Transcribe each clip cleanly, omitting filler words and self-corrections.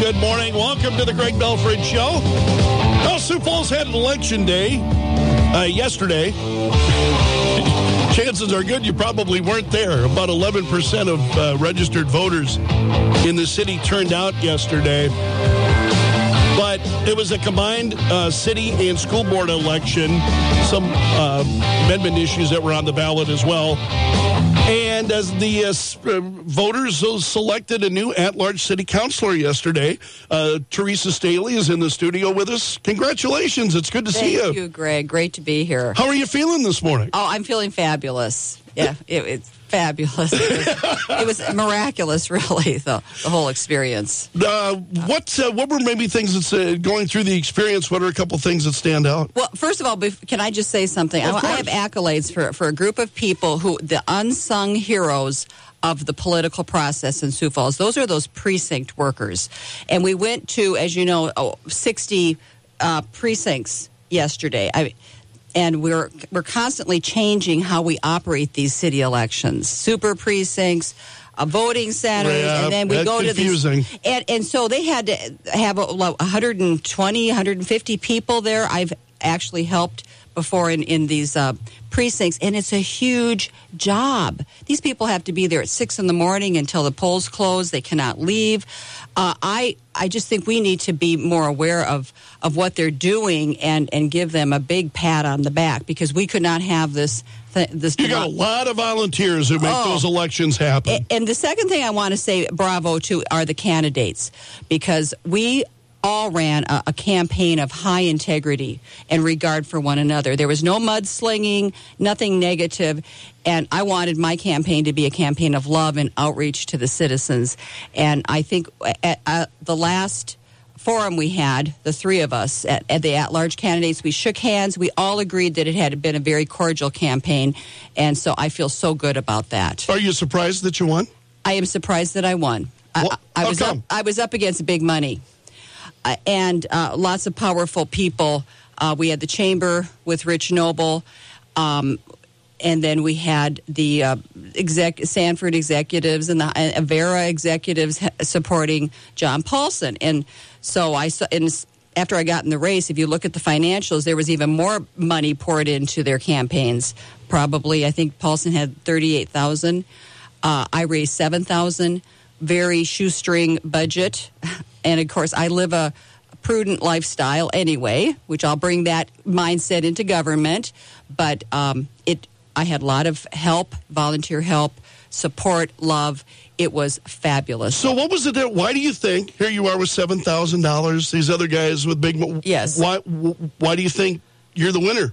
Good morning. Welcome to the Greg Belford Show. Well, Sioux Falls had an election day yesterday. Chances are good you probably weren't there. About 11% of registered voters in the city turned out yesterday. But it was a combined city and school board election. Some amendment issues that were on the ballot as well. And as the voters selected a new at-large city councilor yesterday, Teresa Staley is in the studio with us. Congratulations. It's good to see you. Thank you, Greg. Great to be here. How are you feeling this morning? Oh, I'm feeling fabulous. Yeah, it's fabulous. It was miraculous, really, the whole experience. What were maybe things that's going through the experience? What are a couple things that stand out? Well, first of all, can I just say something? I have accolades for a group of people the unsung heroes of the political process in Sioux Falls. Those are those precinct workers. And we went to, as you know, 60 precincts yesterday. And we're constantly changing how we operate these city elections. Super precincts, voting centers, and then we go confusing. To these. And so they had to have 120, 150 people there. I've actually helped before in these precincts, and it's a huge job. These people have to be there at 6 a.m. until the polls close. They cannot leave. I just think we need to be more aware of what they're doing and give them a big pat on the back, because we could not have this. You got a lot of volunteers who make those elections happen. And the second thing I want to say bravo to are the candidates, because we all ran a campaign of high integrity and regard for one another. There was no mudslinging, nothing negative, and I wanted my campaign to be a campaign of love and outreach to the citizens. And I think at the last forum we had, the three of us at the at-large candidates, we shook hands. We all agreed that it had been a very cordial campaign, and so I feel so good about that. Are you surprised that you won? I am surprised that I won. I was up against big money. And lots of powerful people. We had the chamber with Rich Noble, and then we had the Sanford executives and the Avera executives supporting John Paulson. And so after I got in the race, if you look at the financials, there was even more money poured into their campaigns. Probably, I think Paulson had $38,000. I raised $7,000. Very shoestring budget. And, of course, I live a prudent lifestyle anyway, which I'll bring that mindset into government. But I had a lot of help, volunteer help, support, love. It was fabulous. So what was it? Why do you think, here you are with $7,000, these other guys with big... Yes. Why do you think you're the winner?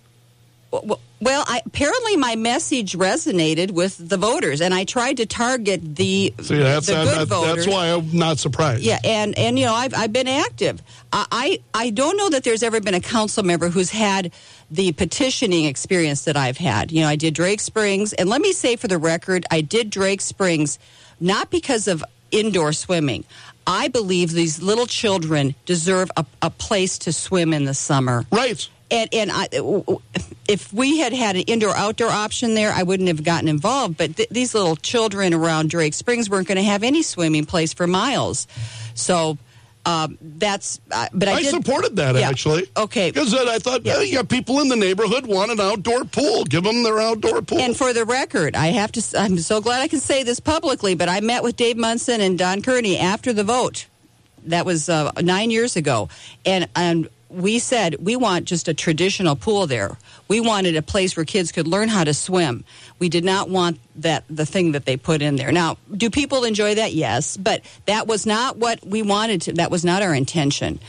Well, apparently my message resonated with the voters, and I tried to target the good voters. That's why I'm not surprised. Yeah, and you know, I've been active. I don't know that there's ever been a council member who's had the petitioning experience that I've had. You know, I did Drake Springs, and let me say for the record, I did Drake Springs not because of indoor swimming. I believe these little children deserve a place to swim in the summer. Right. And if we had an indoor-outdoor option there, I wouldn't have gotten involved. But these little children around Drake Springs weren't going to have any swimming place for miles. So that's... but I supported that, actually. Okay. Because I thought, you got people in the neighborhood want an outdoor pool. Give them their outdoor pool. And for the record, I'm so glad I can say this publicly, but I met with Dave Munson and Don Kearney after the vote. That was 9 years ago. And we said we want just a traditional pool there. We wanted a place where kids could learn how to swim. We did not want the thing that they put in there. Now, do people enjoy that? Yes, but that was not what we wanted to. That was not our intention.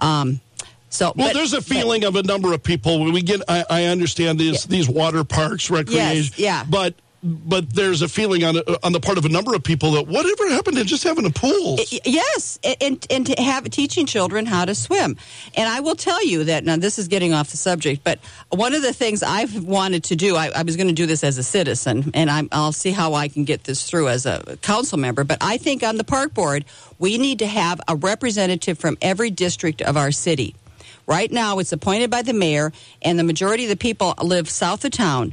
There's a feeling of a number of people. When we get, I understand these water parks, recreation. Yes, yeah. But there's a feeling on the part of a number of people that whatever happened to just having a pool? Yes, and to teaching children how to swim. And I will tell you that, now this is getting off the subject, but one of the things I've wanted to do, I was going to do this as a citizen, and I'll see how I can get this through as a council member, but I think on the park board, we need to have a representative from every district of our city. Right now, it's appointed by the mayor, and the majority of the people live south of town.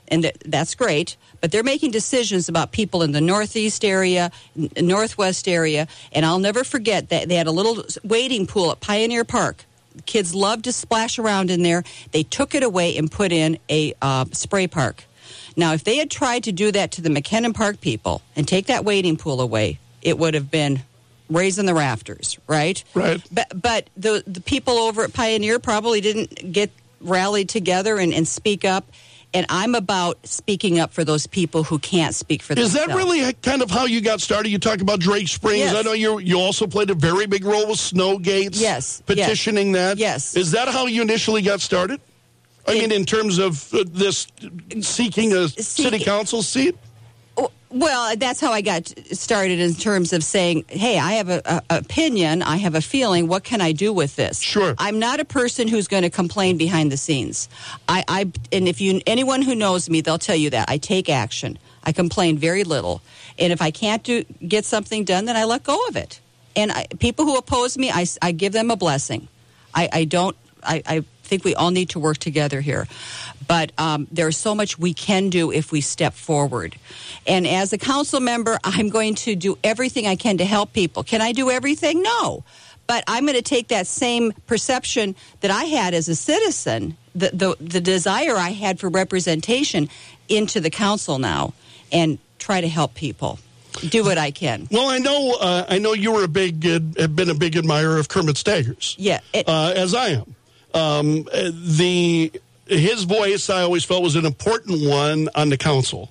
and that's great, but they're making decisions about people in the Northeast area, Northwest area, and I'll never forget that they had a little wading pool at Pioneer Park. Kids loved to splash around in there. They took it away and put in a spray park. Now, if they had tried to do that to the McKinnon Park people and take that wading pool away, it would have been raising the rafters, right? Right. But the people over at Pioneer probably didn't get rallied together and speak up. And I'm about speaking up for those people who can't speak for themselves. Is that really kind of how you got started? You talk about Drake Springs. Yes. I know you also played a very big role with Snowgates. Yes. Petitioning that. Yes. Is that how you initially got started? I mean, in terms of this seeking a city council seat? Well, that's how I got started in terms of saying, hey, I have an opinion, I have a feeling, what can I do with this? Sure. I'm not a person who's going to complain behind the scenes. And if anyone who knows me, they'll tell you that. I take action. I complain very little. And if I can't get something done, then I let go of it. And people who oppose me, I give them a blessing. I think we all need to work together here. But there's so much we can do if we step forward. And as a council member, I'm going to do everything I can to help people. Can I do everything? No. But I'm going to take that same perception that I had as a citizen, the desire I had for representation, into the council now and try to help people. Do what I can. Well, I know you were have been a big admirer of Kermit Staggers. Yeah. As I am. His voice, I always felt, was an important one on the council.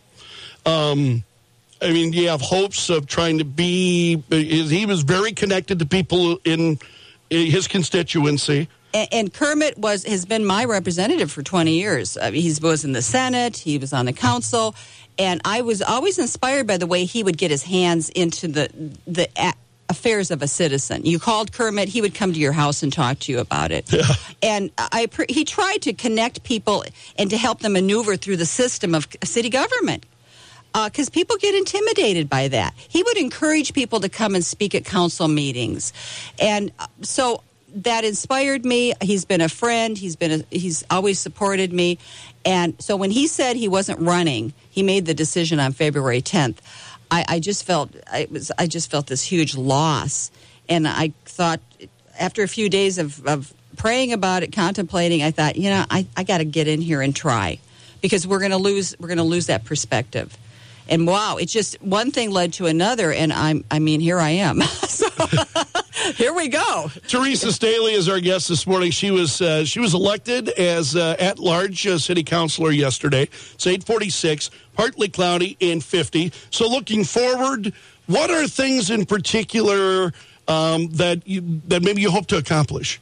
I mean, you have hopes of trying to be. He was very connected to people in his constituency. And Kermit has been my representative for 20 years. He was in the Senate. He was on the council. And I was always inspired by the way he would get his hands into the affairs of a citizen. You called Kermit, he would come to your house and talk to you about it. Yeah. And he tried to connect people and to help them maneuver through the system of city government. Because people get intimidated by that. He would encourage people to come and speak at council meetings. And so that inspired me. He's been a friend. He's always supported me. And so when he said he wasn't running, he made the decision on February 10th. I just felt this huge loss. And I thought, after a few days of praying about it, contemplating, I thought, I got to get in here and try, because we're going to lose that perspective. And wow, it's just one thing led to another, and here I am. So here we go. Teresa Staley is our guest this morning. She was elected as at-large city councilor yesterday. It's 8:46, partly cloudy and 50. So looking forward, what are things in particular that maybe you hope to accomplish?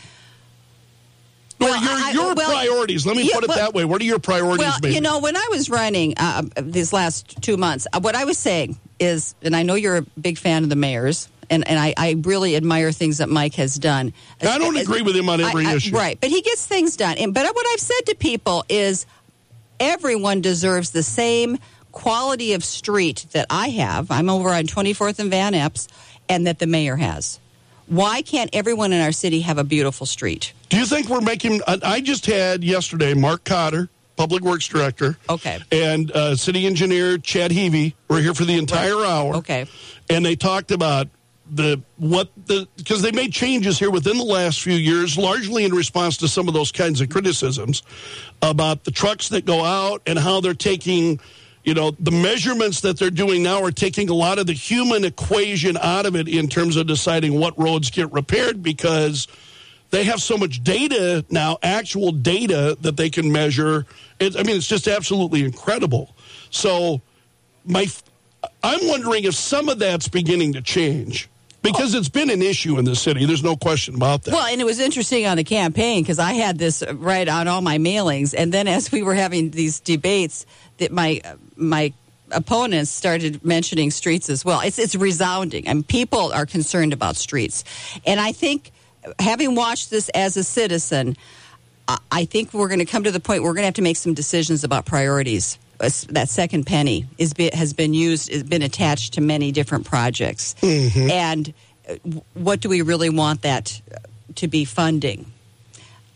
Your priorities. Let me put it that way. What are your priorities? Well, when I was running these last 2 months, what I was saying is, and I know you're a big fan of the mayor's, and I really admire things that Mike has done. I don't agree with him on every issue. Right, but he gets things done. But what I've said to people is everyone deserves the same quality of street that I have. I'm over on 24th and Van Epps, and that the mayor has. Why can't everyone in our city have a beautiful street? Do you think we're making... I just had yesterday Mark Cotter, Public Works Director, and City Engineer Chad Heavey were here for the entire hour. Okay. And they talked about because they made changes here within the last few years, largely in response to some of those kinds of criticisms about the trucks that go out and how they're taking... the measurements that they're doing now are taking a lot of the human equation out of it in terms of deciding what roads get repaired, because they have so much data now, actual data that they can measure. It's just absolutely incredible. So I'm wondering if some of that's beginning to change. Because it's been an issue in the city. There's no question about that. Well, and it was interesting on the campaign, because I had this right on all my mailings. And then as we were having these debates, that my opponents started mentioning streets as well. It's resounding. I mean, people are concerned about streets. And I think, having watched this as a citizen, I think we're going to come to the point where we're going to have to make some decisions about priorities. That second penny has been attached to many different projects. Mm-hmm. And what do we really want that to be funding?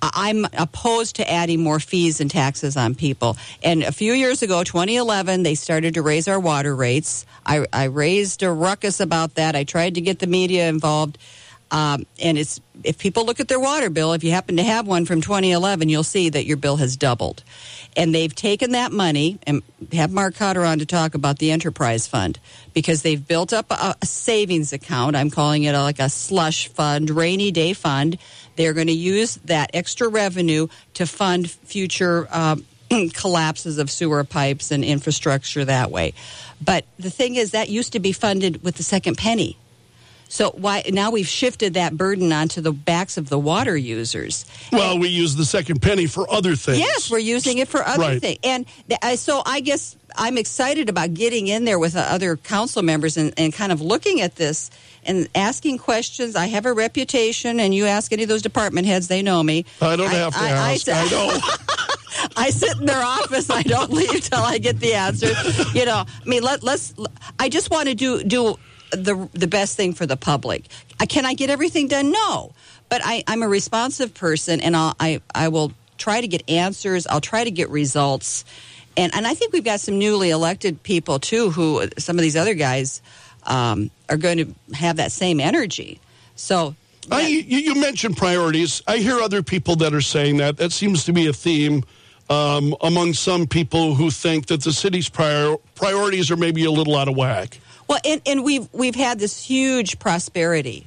I'm opposed to adding more fees and taxes on people. And a few years ago, 2011, they started to raise our water rates. I raised a ruckus about that. I tried to get the media involved. And it's, if people look at their water bill, if you happen to have one from 2011, you'll see that your bill has doubled. And they've taken that money, and have Mark Cotter on to talk about the enterprise fund, because they've built up a savings account. I'm calling it like a slush fund, rainy day fund. They're going to use that extra revenue to fund future collapses of sewer pipes and infrastructure that way. But the thing is, that used to be funded with the second penny. So why now we've shifted that burden onto the backs of the water users. Well, we use the second penny for other things. Yes, we're using it for other things. And so I guess I'm excited about getting in there with other council members and kind of looking at this and asking questions. I have a reputation, and you ask any of those department heads, they know me. I don't have to ask. I know. I sit in their office. I don't leave till I get the answer. You know, I mean, let's. I just want to do the best thing for the public. Can I get everything done? No, but I'm a responsive person, and I will try to get answers. I'll try to get results, and I think we've got some newly elected people too, who some of these other guys are going to have that same energy. So. You mentioned priorities. I hear other people that are saying that. That seems to be a theme among some people who think that the city's priorities are maybe a little out of whack. Well, and we've had this huge prosperity.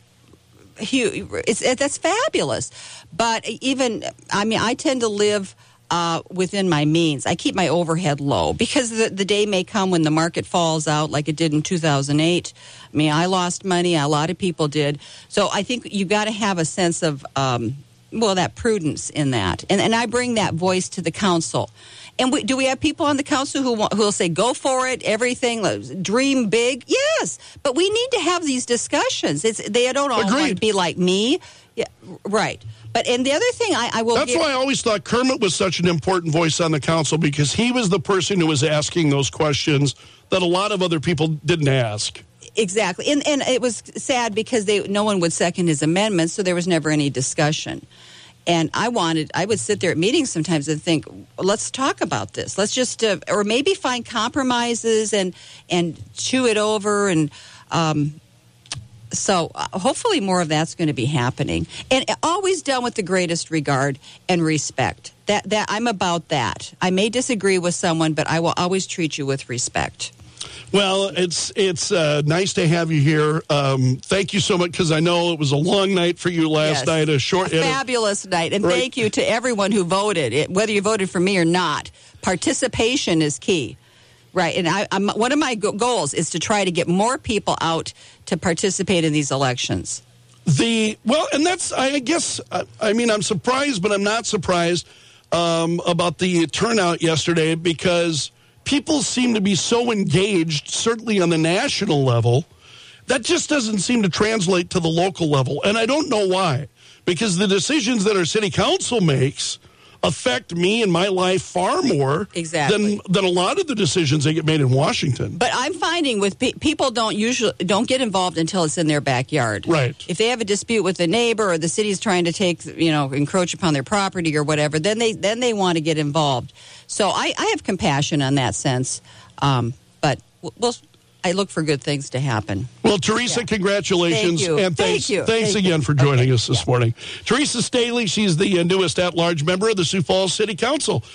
That's fabulous. But even, I mean, I tend to live within my means. I keep my overhead low, because the day may come when the market falls out like it did in 2008. I mean, I lost money. A lot of people did. So I think you've got to have a sense of, that prudence in that. And I bring that voice to the council. And do we have people on the council who will say, go for it, everything, dream big? Yes, but we need to have these discussions. They don't all want to be like me. Yeah, right. And the other thing I will... That's why I always thought Kermit was such an important voice on the council, because he was the person who was asking those questions that a lot of other people didn't ask. Exactly. And it was sad because no one would second his amendments, so there was never any discussion. And I would sit there at meetings sometimes and think, let's talk about this. Let's just, or maybe find compromises and chew it over. And so hopefully more of that's going to be happening. And always done with the greatest regard and respect. That I'm about that. I may disagree with someone, but I will always treat you with respect. Well, it's nice to have you here. Thank you so much, because I know it was a long night for you last night. A fabulous night. And thank you to everyone who voted, whether you voted for me or not. Participation is key. Right. And one of my goals is to try to get more people out to participate in these elections. And that's, I guess, I mean, I'm surprised, but I'm not surprised about the turnout yesterday, because people seem to be so engaged, certainly on the national level, that just doesn't seem to translate to the local level. And I don't know why, because the decisions that our city council makes affect me and my life far more than a lot of the decisions that get made in Washington. But I'm finding with people don't get involved until it's in their backyard. Right. If they have a dispute with a neighbor, or the city's trying to encroach upon their property or whatever, then they want to get involved. So I have compassion on that sense. But I look for good things to happen. Well, Teresa, congratulations. Thank you. And thanks again for joining us this morning. Teresa Staley, she's the newest at-large member of the Sioux Falls City Council.